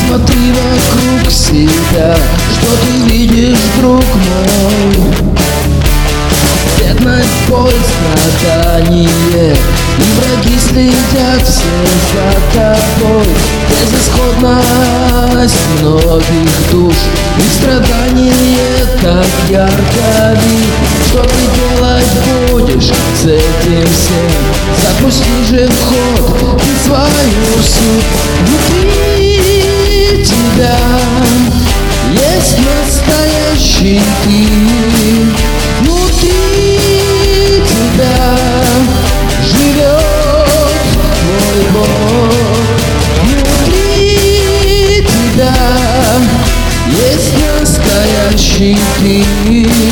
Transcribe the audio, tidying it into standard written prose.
Посмотри вокруг себя, что ты видишь, друг мой. Бедность, боль, страдание, и враги следят все за тобой. Безысходность многих душ и страдание так ярко видно. Что ты делать будешь с этим всем? Запусти же в ход ты свою суть. Внутри тебя есть настоящий ты. Внутри тебя живет твой Бог. Внутри тебя есть настоящий ты.